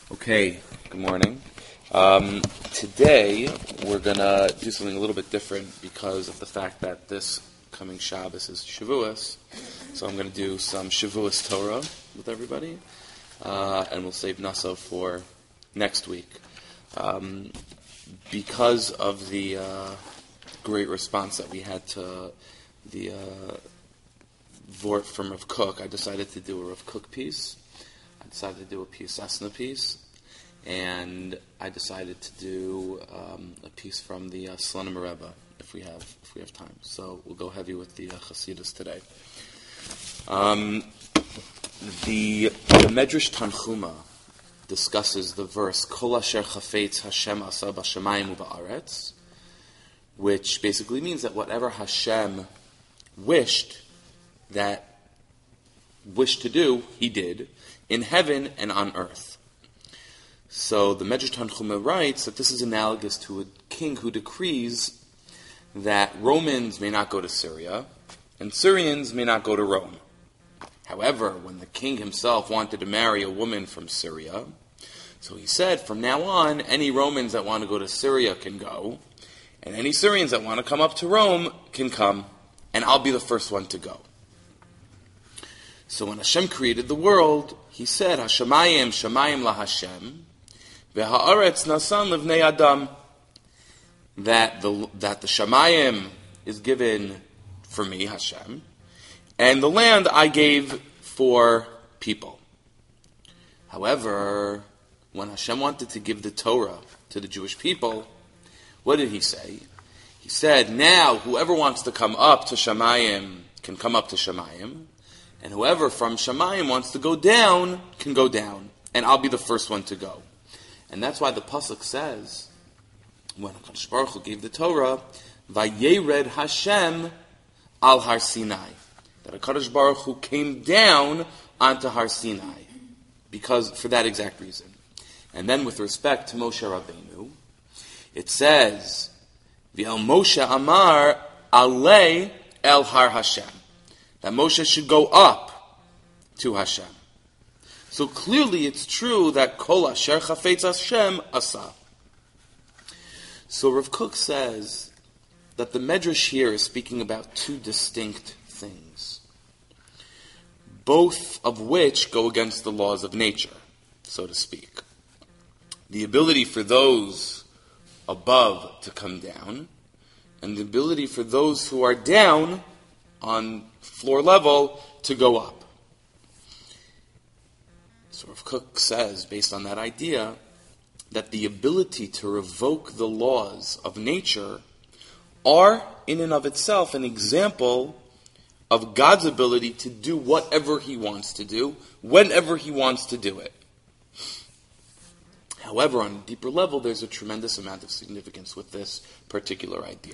Okay, good morning. Today we're going to do something a little bit different because of the fact that this coming Shabbos is Shavuos. So I'm going to do some Shavuos Torah with everybody, and we'll save Naso for next week. Because of the great response that we had to the Vort from Rav Kook, I decided to do a Rav Kook piece. I decided to do a Piasasna piece, and I decided to do a piece from the Slonim Rebbe if we have time. So we'll go heavy with the Chasidus today. The Medrash Tanchuma discusses the verse Kol Asher Chafetz Hashem Asa B'Shamayim U'Ba'aretz, which basically means that whatever Hashem wished to do, He did, in heaven and on earth. So the Medrash Tanchuma writes that this is analogous to a king who decrees that Romans may not go to Syria and Syrians may not go to Rome. However, when the king himself wanted to marry a woman from Syria, so he said, from now on, any Romans that want to go to Syria can go, and any Syrians that want to come up to Rome can come, and I'll be the first one to go. So when Hashem created the world, He said, Hashemayim, Shemayim la Hashem, v'ha'aretz nasan livnei Adam, that the Shemayim is given for me, Hashem, and the land I gave for people. However, when Hashem wanted to give the Torah to the Jewish people, what did He say? He said, now whoever wants to come up to Shemayim can come up to Shemayim, and whoever from Shemayim wants to go down can go down, and I'll be the first one to go. And that's why the pasuk says, when HaKadosh Baruch Hu gave the Torah, Vayered Hashem al Har Sinai, that HaKadosh Baruch Hu came down onto Har Sinai, because for that exact reason. And then with respect to Moshe Rabbeinu, it says, V'el Moshe Amar Alei El Har Hashem, that Moshe should go up to Hashem. So clearly it's true that Kol Asher Chafetz Hashem Asa. So Rav Kook says that the Medrash here is speaking about two distinct things, both of which go against the laws of nature, so to speak. The ability for those above to come down, and the ability for those who are down on floor level to go up. So Rav Kook says, based on that idea, that the ability to revoke the laws of nature are, in and of itself, an example of God's ability to do whatever He wants to do, whenever He wants to do it. However, on a deeper level, there's a tremendous amount of significance with this particular idea.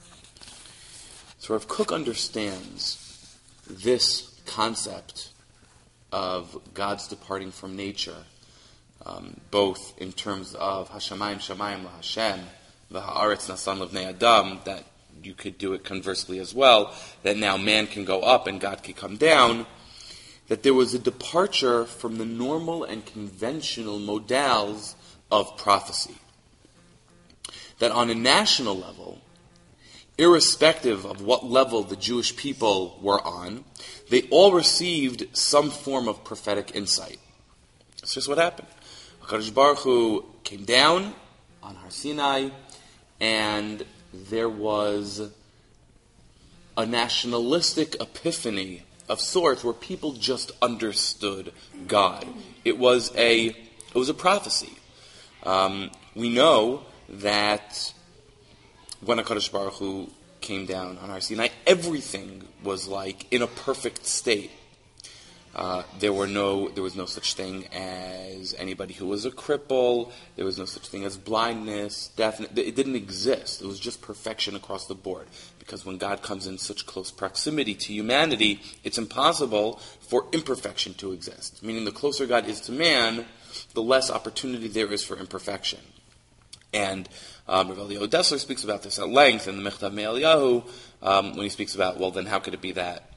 So Rav Kook understands this concept of God's departing from nature, both in terms of Hashemayim, Shemayim la Hashem, v'ha'aretz nasan livnei Adam, that you could do it conversely as well, that now man can go up and God can come down, that there was a departure from the normal and conventional modales of prophecy. That on a national level, irrespective of what level the Jewish people were on, they all received some form of prophetic insight. That's just what happened. HaKadosh Baruch Hu came down on Har Sinai, and there was a nationalistic epiphany of sorts where people just understood God. It was a prophecy. We know that when HaKadosh Baruch Hu came down on Har Sinai, everything was like in a perfect state. There was no such thing as anybody who was a cripple. There was no such thing as blindness, deafness. It didn't exist. It was just perfection across the board. Because when God comes in such close proximity to humanity, it's impossible for imperfection to exist. Meaning the closer God is to man, the less opportunity there is for imperfection. And Rav Eliyahu Dessler speaks about this at length in the Mechtav Me'Eliyahu when he speaks about, well, then how could it be that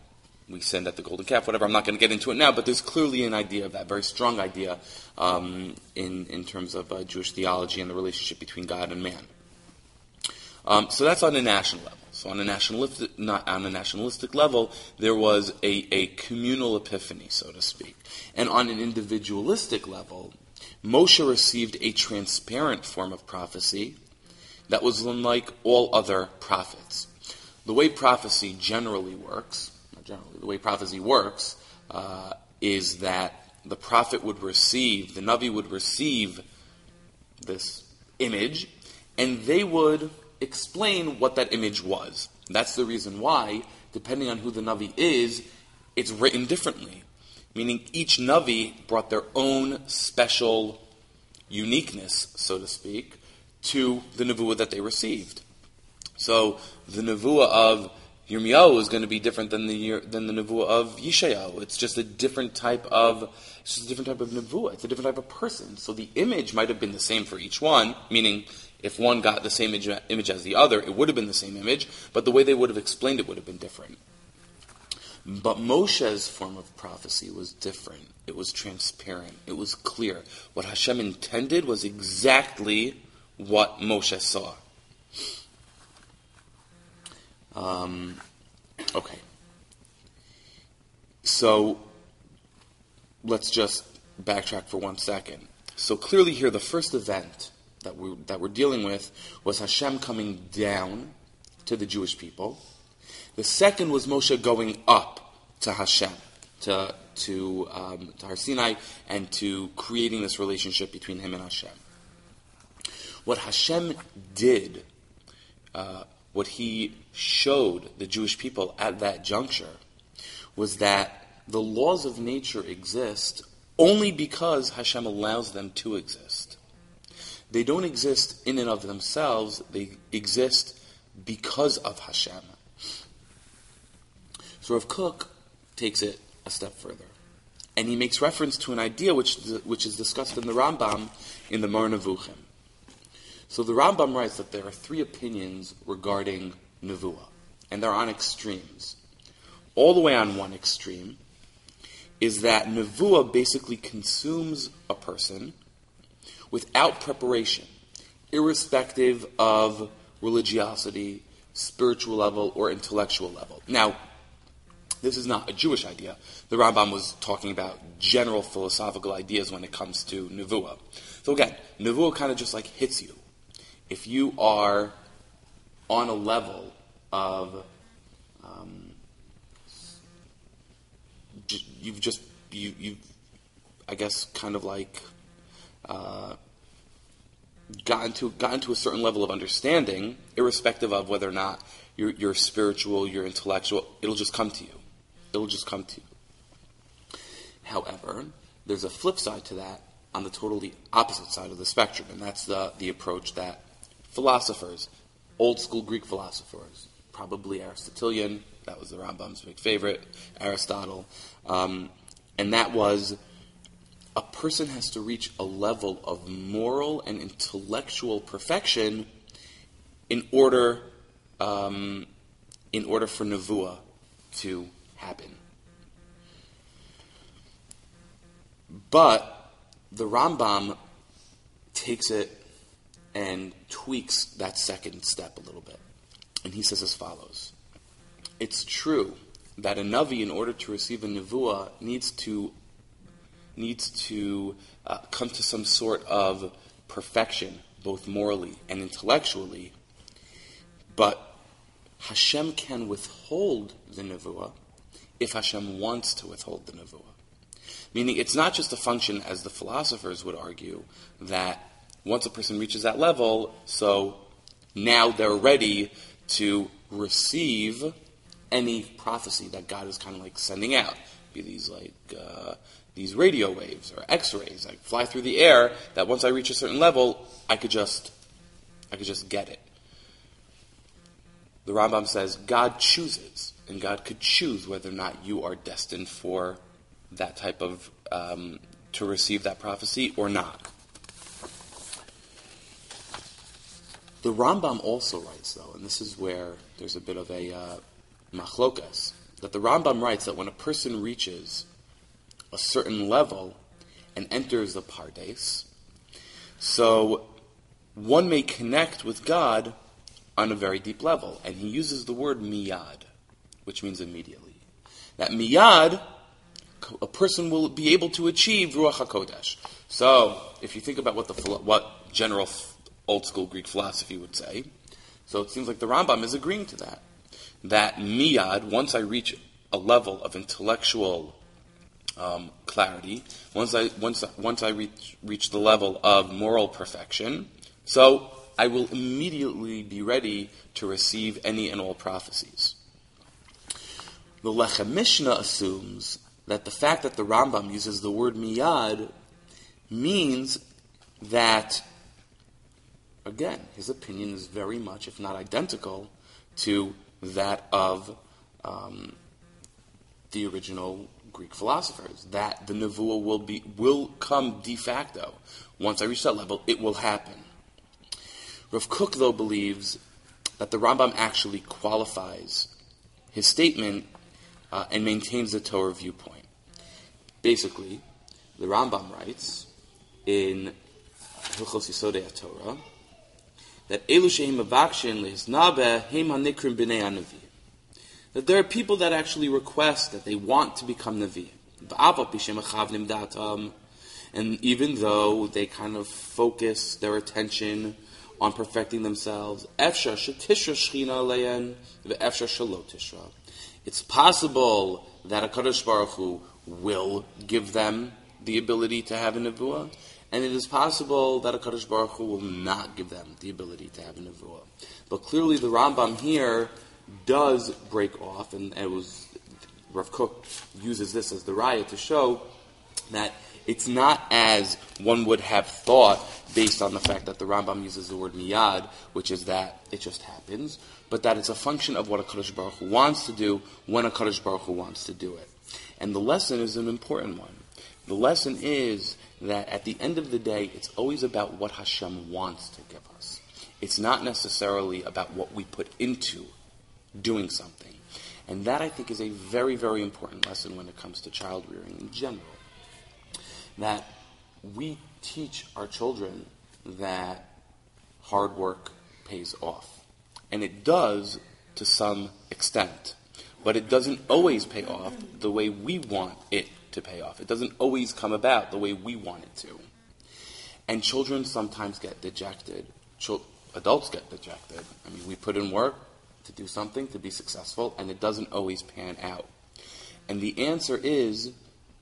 we sinned at the golden calf, whatever. I'm not going to get into it now, but there's clearly an idea of that, very strong idea in terms of Jewish theology and the relationship between God and man. So that's on a national level. So on a nationalistic level, there was a communal epiphany, so to speak. And on an individualistic level, Moshe received a transparent form of prophecy that was unlike all other prophets. The way prophecy generally works, the way prophecy works is that the prophet would receive, the Navi would receive this image, and they would explain what that image was. That's the reason why, depending on who the Navi is, it's written differently. Meaning each Navi brought their own special uniqueness, so to speak, to the Nevuah that they received. So the Nevuah of Yirmiyahu is going to be different than the Nevuah of Yeshayahu. It's just a different type of Nevuah. It's a different type of person. So the image might have been the same for each one, meaning if one got the same image as the other, it would have been the same image, but the way they would have explained it would have been different. But Moshe's form of prophecy was different. It was transparent. It was clear. What Hashem intended was exactly what Moshe saw. Okay. So let's just backtrack for 1 second. So clearly here, the first event that we're dealing with was Hashem coming down to the Jewish people. The second was Moshe going up to Hashem, to Har Sinai, and to creating this relationship between him and Hashem. What Hashem did, what he showed the Jewish people at that juncture, was that the laws of nature exist only because Hashem allows them to exist. They don't exist in and of themselves, they exist because of Hashem. So Rav Kook takes it a step further, and he makes reference to an idea which is discussed in the Rambam in the Moreh Nevuchim. So the Rambam writes that there are 3 opinions regarding Nevuah, and they're on extremes. All the way on one extreme is that Nevuah basically consumes a person without preparation, irrespective of religiosity, spiritual level, or intellectual level. Now, this is not a Jewish idea. The Rambam was talking about general philosophical ideas when it comes to Nevuah. So again, Nevuah kind of just like hits you. If you are on a level of, you've I guess, kind of like gotten to a certain level of understanding, irrespective of whether or not you're spiritual, you're intellectual, it'll just come to you. It'll just come to you. However, there's a flip side to that on the totally opposite side of the spectrum, and that's the approach that philosophers, old school Greek philosophers, probably Aristotelian, that was the Rambam's big favorite, Aristotle, and that was a person has to reach a level of moral and intellectual perfection in order for Nevuah to happen. But the Rambam takes it and tweaks that second step a little bit. And he says as follows. It's true that a Navi, in order to receive a Nevuah, needs to come to some sort of perfection, both morally and intellectually. But Hashem can withhold the Nevuah if Hashem wants to withhold the Nevuah. Meaning it's not just a function, as the philosophers would argue, that once a person reaches that level, so now they're ready to receive any prophecy that God is kind of like sending out. Be these like these radio waves or X-rays, like fly through the air, that once I reach a certain level, I could just get it. The Rambam says God chooses, and God could choose whether or not you are destined for that type of to receive that prophecy or not. The Rambam also writes, though, and this is where there's a bit of a machlokas, that the Rambam writes that when a person reaches a certain level and enters the Pardes, so one may connect with God on a very deep level. And he uses the word miyad, which means immediately. That miyad, a person will be able to achieve Ruach HaKodesh. So, if you think about what general old school Greek philosophy would say, so it seems like the Rambam is agreeing to that. That miyad, once I reach a level of intellectual clarity, once I reach the level of moral perfection, so I will immediately be ready to receive any and all prophecies. The Lechem Mishnah assumes that the fact that the Rambam uses the word miyad means that, again, his opinion is very much, if not identical, to that of the original Greek philosophers, that the nevuah will come de facto. Once I reach that level, it will happen. Rav Kook, though, believes that the Rambam actually qualifies his statement and maintains the Torah viewpoint. Basically, the Rambam writes in Hilchos Yisodei HaTorah that Elu shehem mavakshin lehisnabe heim hanikrim b'nei hanavi. That there are people that actually request that they want to become Navi. And even though they kind of focus their attention on perfecting themselves, it's possible that a Kadosh Baruch Hu will give them the ability to have a Nevuah, and it is possible that a Kadosh Baruch Hu will not give them the ability to have a Nevuah. But clearly the Rambam here does break off, and Rav Kook uses this as the raya to show that it's not as one would have thought based on the fact that the Rambam uses the word miyad, which is that it just happens, but that it's a function of what a Kadosh Baruch Hu wants to do when a Kadosh Baruch Hu wants to do it. And the lesson is an important one. The lesson is that at the end of the day, it's always about what Hashem wants to give us. It's not necessarily about what we put into doing something. And that, I think, is a very, very important lesson when it comes to child rearing in general. That we teach our children that hard work pays off. And it does to some extent. But it doesn't always pay off the way we want it to pay off. It doesn't always come about the way we want it to. And children sometimes get dejected. Adults get dejected. I mean, we put in work to do something, to be successful, and it doesn't always pan out. And the answer is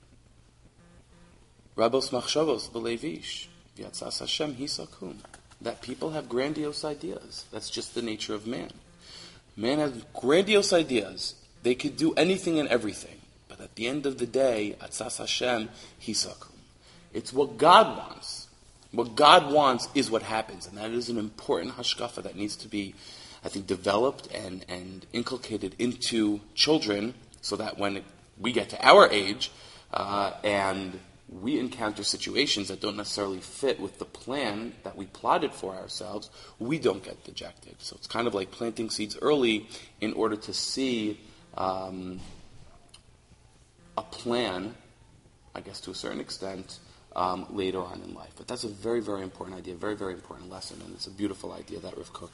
Rabos Machshavos B'Levish V'yatzas Hashem Hisakum. That people have grandiose ideas. That's just the nature of man. Man has grandiose ideas. They could do anything and everything. But at the end of the day, Atzas Hashem Hisakum. It's what God wants. What God wants is what happens. And that is an important hashkafa that needs to be, I think, developed and inculcated into children so that when we get to our age and we encounter situations that don't necessarily fit with the plan that we plotted for ourselves, we don't get dejected. So it's kind of like planting seeds early in order to see a plan, I guess to a certain extent, later on in life. But that's a very, very important idea, very, very important lesson, and it's a beautiful idea that Rav Kook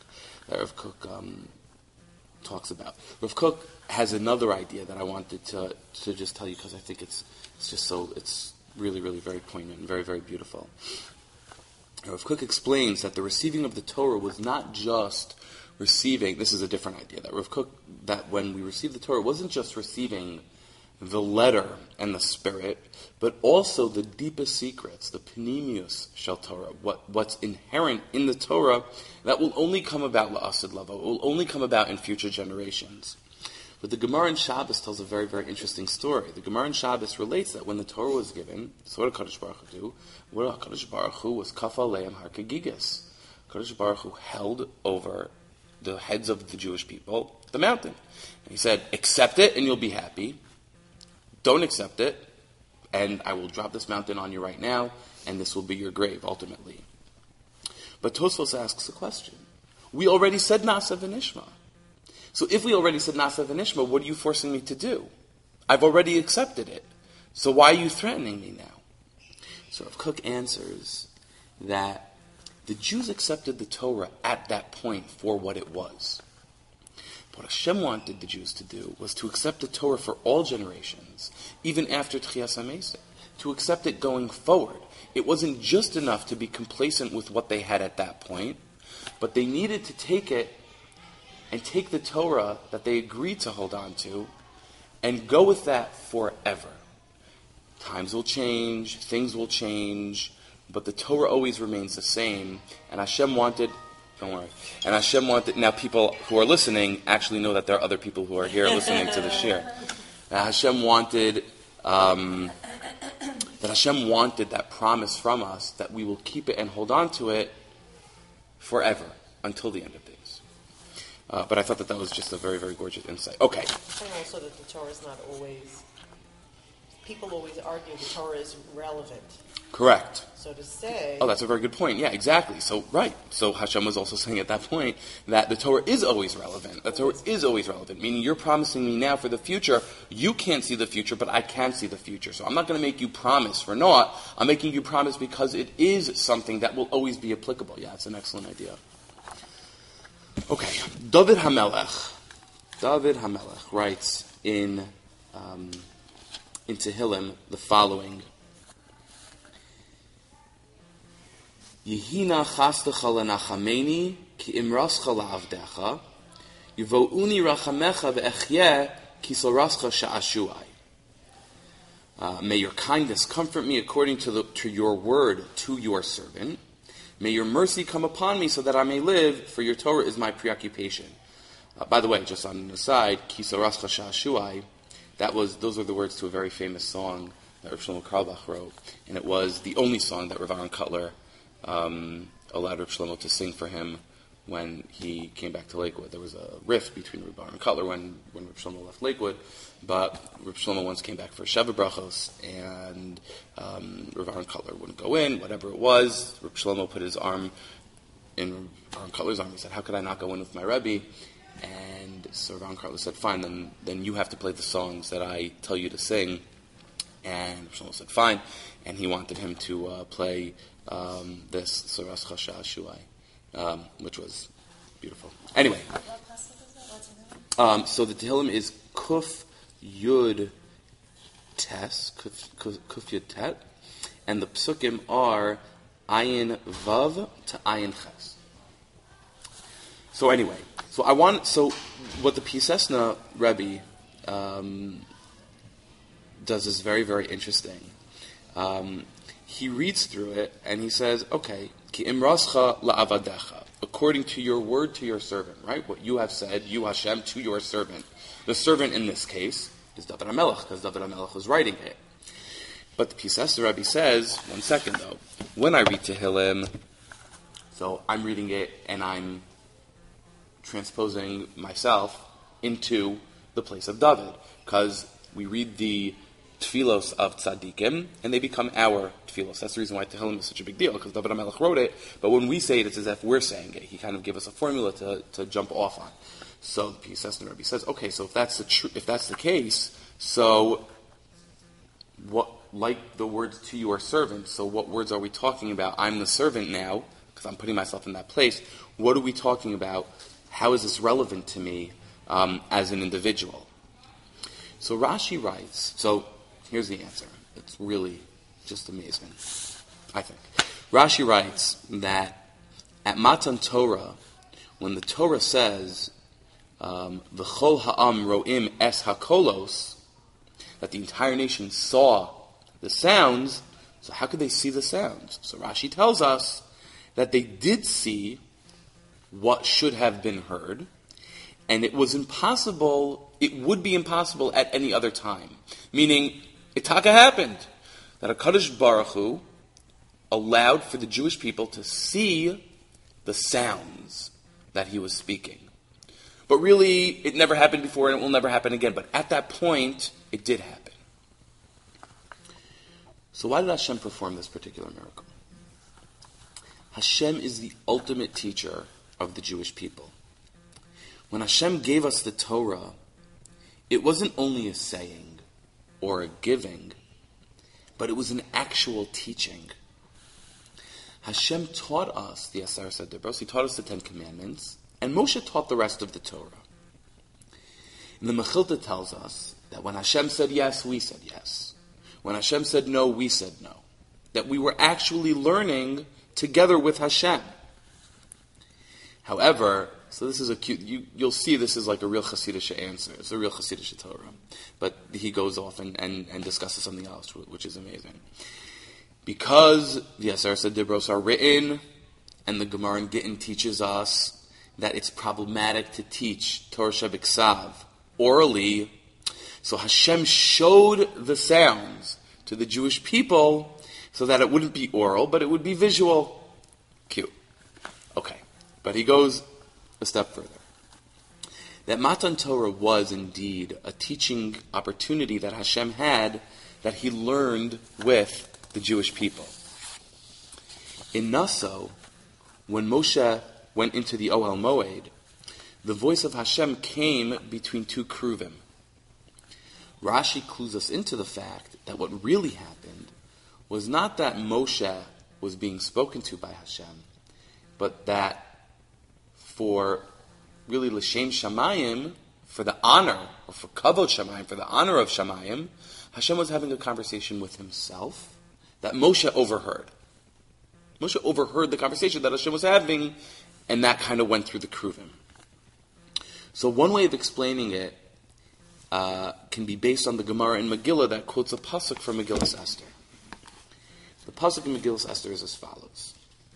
talks about. Rav Kook has another idea that I wanted to just tell you because I think it's really, really very poignant and very, very beautiful. Rav Kook explains that the receiving of the Torah was not just receiving, this is a different idea, that when we receive the Torah, it wasn't just receiving the letter and the spirit, but also the deepest secrets, the Pnimius Shel Torah, what's inherent in the Torah, that will only come about la'asid lava, it will only come about in future generations. But the Gemara in Shabbos tells a very, very interesting story. The Gemara in Shabbos relates that when the Torah was given, so what did HaKadosh Baruch Hu do? What HaKadosh Baruch Hu was kafa leim har kegigis. HaKadosh Baruch Hu held over the heads of the Jewish people the mountain. And he said, accept it and you'll be happy. Don't accept it, and I will drop this mountain on you right now, and this will be your grave, ultimately. But Tosfos asks a question. We already said Nasa v'nishma. So if we already said Nasa v'nishma, what are you forcing me to do? I've already accepted it. So why are you threatening me now? So Rav Kook answers that the Jews accepted the Torah at that point for what it was. What Hashem wanted the Jews to do was to accept the Torah for all generations, even after Tchias HaMeseh, to accept it going forward. It wasn't just enough to be complacent with what they had at that point, but they needed to take it and take the Torah that they agreed to hold on to and go with that forever. Times will change, things will change, but the Torah always remains the same, and Hashem wanted... Don't worry. And Hashem wanted, now people who are listening actually know that there are other people who are here listening to the shir. Hashem wanted that promise from us that we will keep it and hold on to it forever until the end of days. But I thought that was just a very, very gorgeous insight. Okay. And also that the Torah is not always, people always argue the Torah is relevant. Correct. So to say... Oh, that's a very good point. Yeah, exactly. So, right. So Hashem was also saying at that point that the Torah is always relevant. The Torah is always relevant, meaning you're promising me now for the future. You can't see the future, but I can see the future. So I'm not going to make you promise for naught. I'm making you promise because it is something that will always be applicable. Yeah, it's an excellent idea. Okay. David HaMelech writes in Tehillim the following... Yehina chastecha lenachameni ki imrascha la'avdecha yivo'uni rachamecha ve'echyeh ki sorascha sha'ashuai. May your kindness comfort me according to your word to your servant. May your mercy come upon me so that I may live, for your Torah is my preoccupation. By the way, just on an aside, ki sorascha sha'ashuai, those are the words to a very famous song that Rav Shlomo Carlebach wrote, and it was the only song that Rav Aaron Cutler allowed Rav Shlomo to sing for him when he came back to Lakewood. There was a rift between Rav Aaron Cutler when Rav Shlomo left Lakewood, but Rav Shlomo once came back for Sheva Brachos, and Rav Aaron Cutler wouldn't go in, whatever it was. Rav Shlomo put his arm in Rav Aaron Cutler's arm. He said, "How could I not go in with my Rebbe?" And so Rav Aaron Cutler said, "Fine, then you have to play the songs that I tell you to sing." And Rav Shlomo said, "Fine." And he wanted him to play this Sorascha Sha'ashuai, which was beautiful. Anyway, so the Tehillim is Kuf Yud Tes, Kuf Yud Tet, and the Psukim are Ayin Vav to Ayin Ches. So anyway, so what the Pisesna Rebbe does is very, very interesting. He reads through it and he says, okay, ki imrascha la'avadecha, according to your word to your servant, right? What you have said, you Hashem, to your servant. The servant in this case is David HaMelech, because David HaMelech was writing it. But the Pisesna Rebbe says, one second though, when I read Tehillim, so I'm reading it and I'm transposing myself into the place of David, because we read the tefillos of tzaddikim, and they become our tefillos. That's the reason why Tehillim is such a big deal, because David HaMelech wrote it, but when we say it, it's as if we're saying it. He kind of gave us a formula to jump off on. So the Pisesna Rebbe says, okay, so if that's the case, so what, like the words to your servant, so what words are we talking about? I'm the servant now, because I'm putting myself in that place. What are we talking about? How is this relevant to me as an individual? So Rashi writes, so here's the answer. It's really just amazing, I think. Rashi writes that at Matan Torah, when the Torah says, V'chol ha'am ro'im es hakolos, that the entire nation saw the sounds, so how could they see the sounds? So Rashi tells us that they did see what should have been heard, and it would be impossible at any other time. Meaning, Itaka happened that HaKadosh Baruch Hu allowed for the Jewish people to see the sounds that he was speaking. But really, it never happened before and it will never happen again. But at that point, it did happen. So why did Hashem perform this particular miracle? Hashem is the ultimate teacher of the Jewish people. when Hashem gave us the Torah, it wasn't only a saying or a giving, but it was an actual teaching. Hashem taught us the Asar Dibros, he taught us the Ten Commandments, and Moshe taught the rest of the Torah. And the Mechilta tells us that when Hashem said yes, we said yes. When Hashem said no, we said no. That we were actually learning together with Hashem. However, so this is a cute, you'll see this is like a real Hasidic answer. It's a real Hasidic Torah. But he goes off and discusses something else, which is amazing. Because the Asar Dibros are written, and the Gemara in Gittin teaches us that it's problematic to teach Torah Shebiksav orally, so Hashem showed the sounds to the Jewish people so that it wouldn't be oral, but it would be visual. Cute. Okay. But he goes a step further. That Matan Torah was indeed a teaching opportunity that Hashem had that he learned with the Jewish people. In Naso, when Moshe went into the Ohel Moed, the voice of Hashem came between two kruvim. Rashi clues us into the fact that what really happened was not that Moshe was being spoken to by Hashem, but that for really l'shem shamayim, for the honor, or for kavod shamayim, for the honor of shamayim, Hashem was having a conversation with himself that Moshe overheard. Moshe overheard the conversation that Hashem was having, and that kind of went through the kruvim. So one way of explaining it can be based on the Gemara in Megillah that quotes a pasuk from Megillah Esther. The pasuk in Megillah Esther is as follows.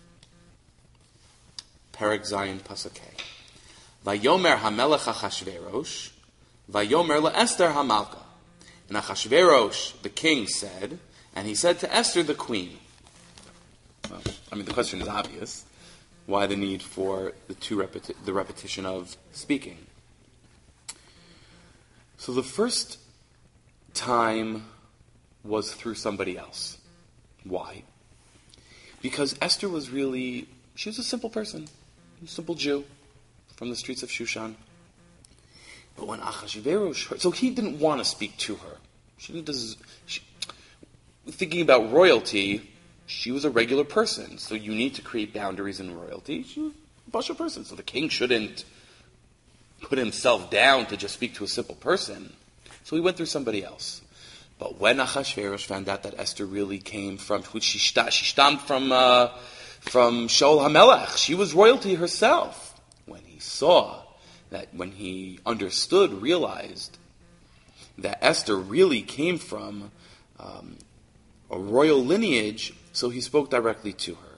Perek Zayin pasuk Hey. Vayomer hamelech Achashverosh, Vayomer leEsther hamalka. And Achashverosh, the king, said, and he said to Esther, the queen. Well, the question is obvious. Why the need for the repetition of speaking? So the first time was through somebody else. Why? Because Esther was she was a simple person, a simple Jew from the streets of Shushan. But when Achashverosh heard, so he didn't want to speak to her. Thinking about royalty, she was a regular person, so you need to create boundaries in royalty. She was a Basha person, so the king shouldn't put himself down to just speak to a simple person. So he went through somebody else. But when Achashverosh found out that Esther really came from, she stammed from Shaul HaMelech, she was royalty herself. When he saw that, when he realized that Esther really came from a royal lineage, so he spoke directly to her.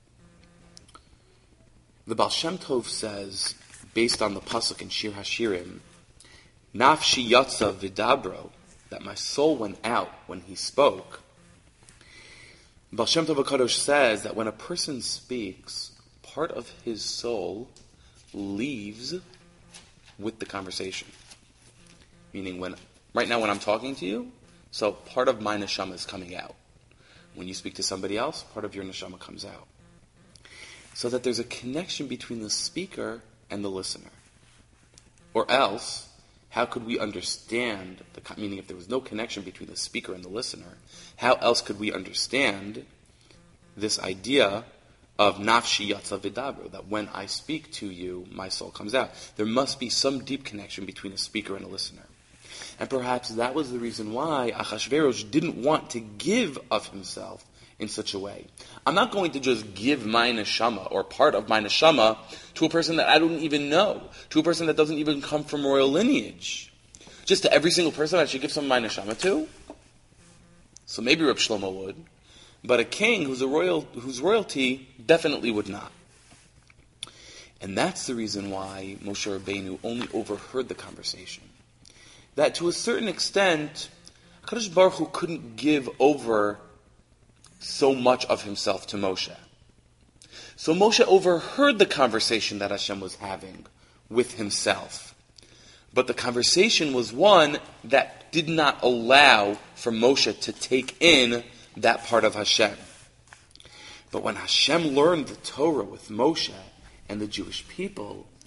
The Baal Shem Tov says, based on the pasuk in Shir Hashirim, Nafshi yatsa vidabro, that my soul went out when he spoke. Baal Shem Tov HaKadosh says that when a person speaks, part of his soul leaves with the conversation. Meaning right now when I'm talking to you, so part of my neshama is coming out. When you speak to somebody else, part of your neshama comes out. So that there's a connection between the speaker and the listener. Or else, how could we understand, meaning if there was no connection between the speaker and the listener, how else could we understand this idea of nafshi yatsa vidabro, that when I speak to you, my soul comes out. There must be some deep connection between a speaker and a listener. And perhaps that was the reason why Achashverosh didn't want to give of himself in such a way. I'm not going to just give my neshama, or part of my neshama, to a person that I don't even know, to a person that doesn't even come from royal lineage. Just to every single person I should give some of my neshama to? So maybe Reb Shlomo would, but a king whose royalty definitely would not. And that's the reason why Moshe Rabbeinu only overheard the conversation. That to a certain extent, HaKadosh Baruch Hu couldn't give over so much of himself to Moshe. So Moshe overheard the conversation that Hashem was having with himself. But the conversation was one that did not allow for Moshe to take in that part of Hashem. But when Hashem learned the Torah with Moshe and the Jewish people,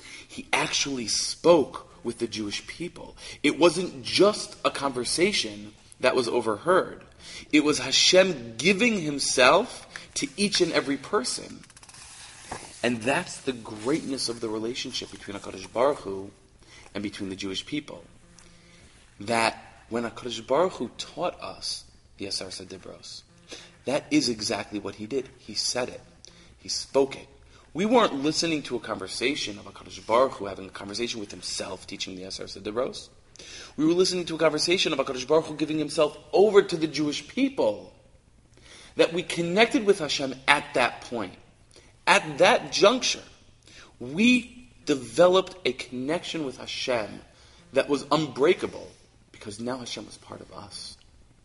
He actually spoke with the Jewish people. It wasn't just a conversation that was overheard. It was Hashem giving himself to each and every person. And that's the greatness of the relationship between HaKadosh Baruch Hu and between the Jewish people. That when HaKadosh Baruch Hu taught us the Aseret Dibros, that is exactly what he did. He said it. He spoke it. We weren't listening to a conversation of HaKadosh Baruch Hu having a conversation with himself, teaching the Aseret Dibros. We were listening to a conversation of HaKadosh Baruch Hu giving himself over to the Jewish people. That we connected with Hashem at that point. At that juncture, we developed a connection with Hashem that was unbreakable because now Hashem was part of us.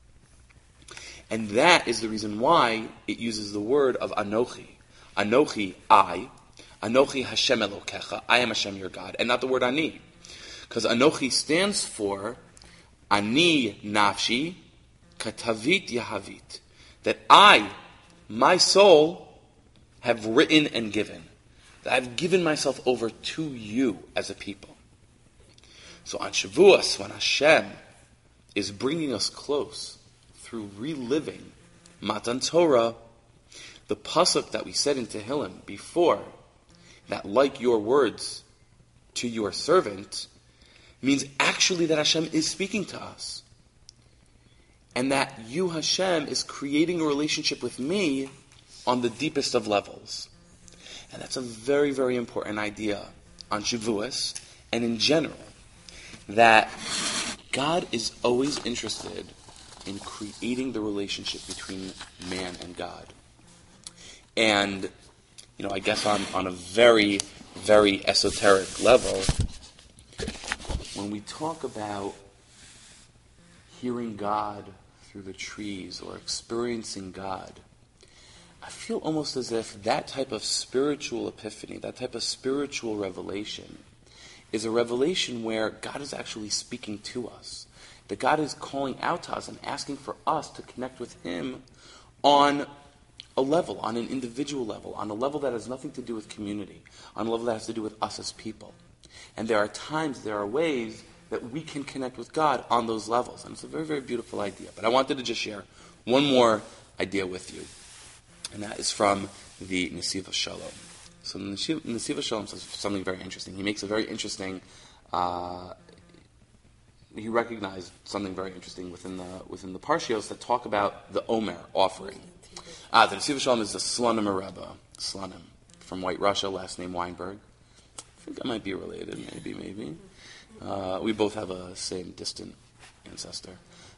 And that is the reason why it uses the word of Anochi. Anochi, I. Anochi Hashem Elokecha. I am Hashem your God. And not the word Ani. Because Anochi stands for Ani Nafshi Katavit Yahavit. That I, my soul, have written and given. That I've given myself over to you as a people. So on Shavuos, when Hashem is bringing us close through reliving Matan Torah, the pasuk that we said in Tehillim before, that like your words to your servant, means actually that Hashem is speaking to us. And that you, Hashem, is creating a relationship with me on the deepest of levels. And that's a very, very important idea on Shavuos and in general. That God is always interested in creating the relationship between man and God. And, I guess on a very, very esoteric level, when we talk about hearing God through the trees or experiencing God, I feel almost as if that type of spiritual epiphany, that type of spiritual revelation, is a revelation where God is actually speaking to us. That God is calling out to us and asking for us to connect with Him on a level, on an individual level, on a level that has nothing to do with community, on a level that has to do with us as people. And there are times, there are ways that we can connect with God on those levels. And it's a very, very beautiful idea. But I wanted to just share one more idea with you. And that is from the Nesiva Shalom. So the Nesiva Shalom says something very interesting. He makes a very interesting... he recognized something very interesting within the Parshios that talk about the Omer offering. The Nesiva Shalom is the Slonim Rebbe, Slonim, from White Russia, last name Weinberg. I think I might be related, maybe. We both have a same distant ancestor.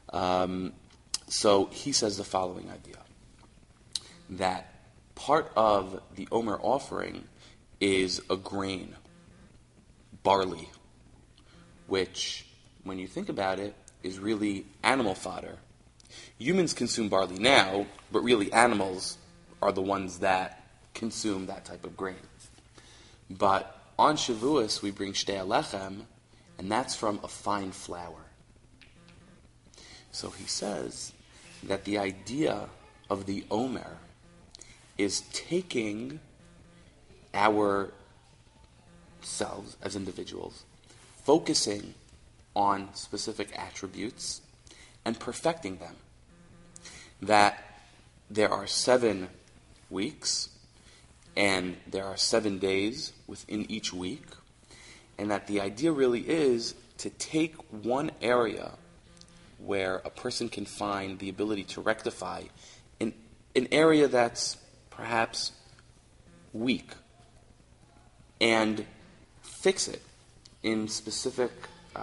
So he says the following idea. That part of the Omer offering is a grain, barley, which, when you think about it, is really animal fodder. Humans consume barley now, but really animals are the ones that consume that type of grain. But on Shavuos, we bring Shtei Alechem, and that's from a fine flour. So he says that the idea of the Omer is taking ourselves as individuals, focusing on specific attributes, and perfecting them. That there are 7 weeks, and there are 7 days within each week, and that the idea really is to take one area where a person can find the ability to rectify an area that's perhaps weak, and fix it in specific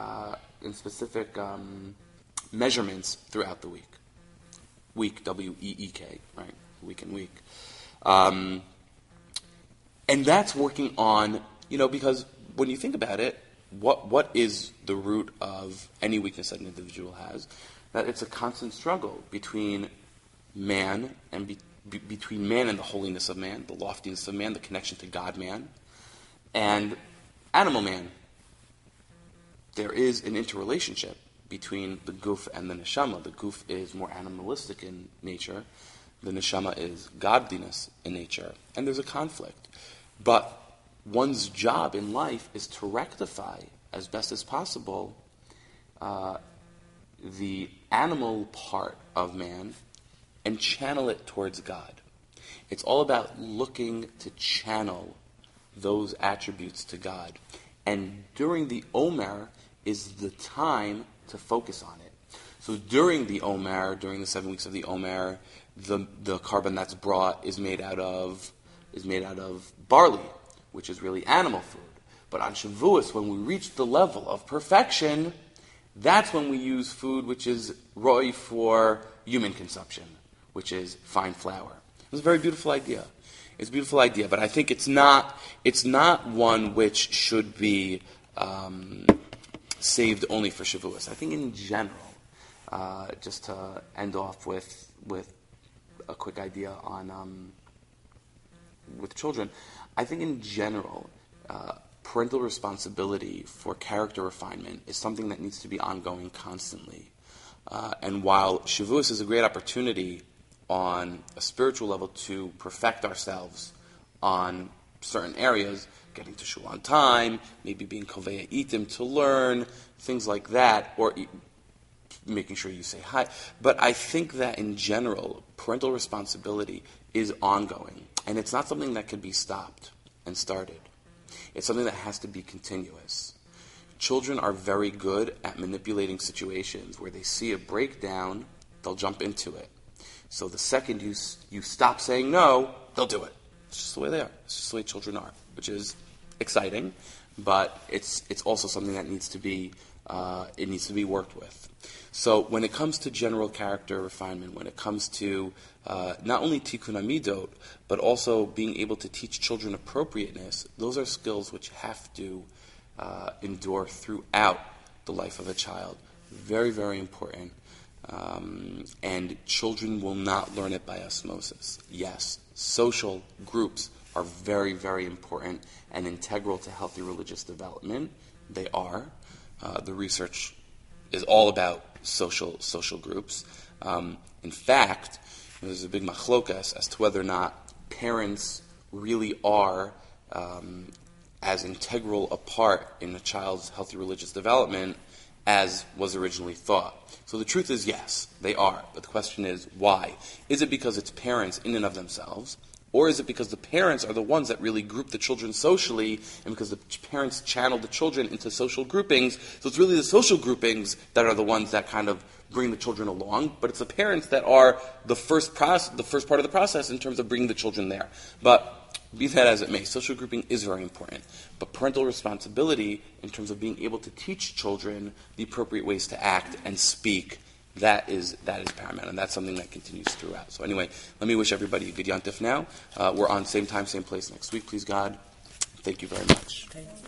measurements throughout the week. Week, W-E-E-K, right? Week and week. And that's working on, because when you think about it, what is the root of any weakness that an individual has? That it's a constant struggle between man and between man and the holiness of man, the loftiness of man, the connection to God-man, and animal man. There is an interrelationship between the guf and the neshama. The guf is more animalistic in nature. The neshama is godliness in nature. And there's a conflict. But one's job in life is to rectify, as best as possible, the animal part of man and channel it towards God. It's all about looking to channel those attributes to God. And during the Omer is the time to focus on it. So during the Omer, during the 7 weeks of the Omer, the carbon that's brought is made out of barley, which is really animal food. But on Shavuos, when we reach the level of perfection, that's when we use food which is roi for human consumption, which is fine flour. It's a very beautiful idea. It's a beautiful idea, but I think it's not one which should be saved only for Shavuos. I think in general, just to end off with a quick idea on with children, I think in general, parental responsibility for character refinement is something that needs to be ongoing constantly. And while Shavuos is a great opportunity on a spiritual level to perfect ourselves on certain areas, getting to shul on time, maybe being kovei itim to learn, things like that, or making sure you say hi. But I think that in general, parental responsibility is ongoing, and it's not something that can be stopped and started. It's something that has to be continuous. Children are very good at manipulating situations where they see a breakdown, they'll jump into it. So the second you stop saying no, they'll do it. It's just the way they are. It's just the way children are, which is exciting, but it's also something that needs to be worked with. So when it comes to general character refinement, when it comes to not only tikkun amidot, but also being able to teach children appropriateness, those are skills which have to endure throughout the life of a child. Very, very important. And children will not learn it by osmosis. Yes, social groups are very, very important and integral to healthy religious development. They are. The research is all about social groups. In fact, there's a big machlokas as to whether or not parents really are as integral a part in a child's healthy religious development as was originally thought. So the truth is, yes, they are. But the question is, why? Is it because it's parents in and of themselves? Or is it because the parents are the ones that really group the children socially, and because the parents channel the children into social groupings? So it's really the social groupings that are the ones that kind of bring the children along, but it's the parents that are the first part of the process in terms of bringing the children there. But be that as it may, social grouping is very important. But parental responsibility in terms of being able to teach children the appropriate ways to act and speak, that is paramount, and that's something that continues throughout. So anyway, let me wish everybody a good Yontif now. We're on same time, same place next week, please God. Thank you very much.